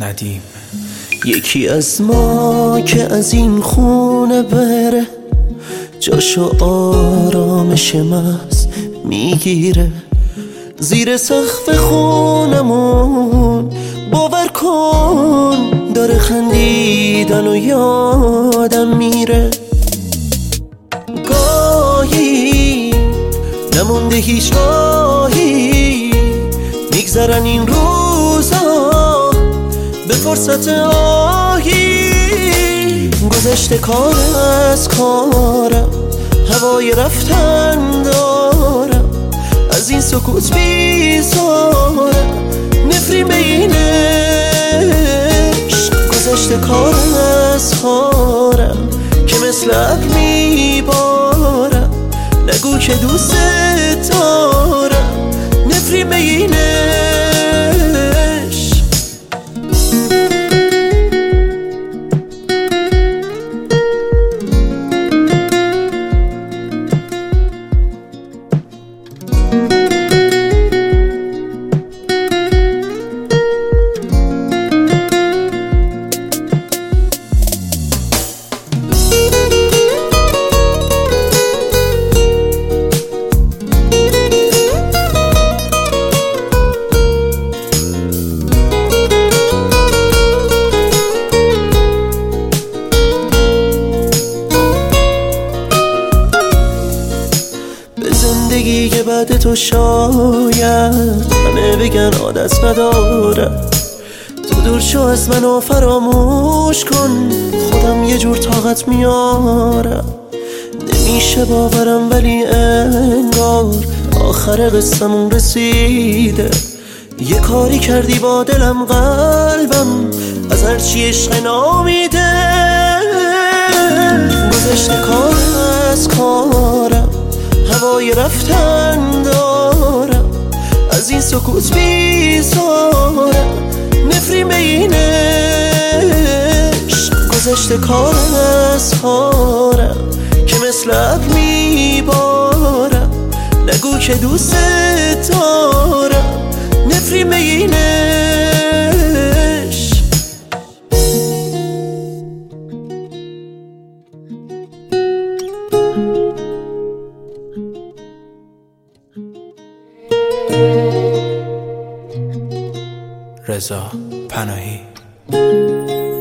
قدیم. یکی از ما که از این خونه بره، جاشو آرامش محض میگیره. زیر سقف خونمون باور کن داره خندیدن و یادم میره. گاهی نمونده هیچ راهی، میگذرن این روزا به فرصت آهی. گذشته کار از کارم، هوای رفتن دارم، از این سکوت بیزارم، نفرین به این عشق. گذشته کار از کارم که مثل ابر میبارم، نگو که دوست دارم، نفرین به این عشق. زندگی که بعد تو شاید همه بگن عادت ندارم. تو دور شو از منو فراموش کن، خودم یه جور طاقت میارم. نمیشه باورم ولی انگار آخر قصه‌مون رسیده. یه کاری کردی با دلم قلبم از هرچی عشق نامیده. گذشته کار از کارم، هوای رفتن دارم، از این سکوت بیزارم، نفرین به این عشق. گذشته کار از کارم که مثل ابر میبارم، نگو که دوست دارم، نفرین به این عشق. رضا پناهی.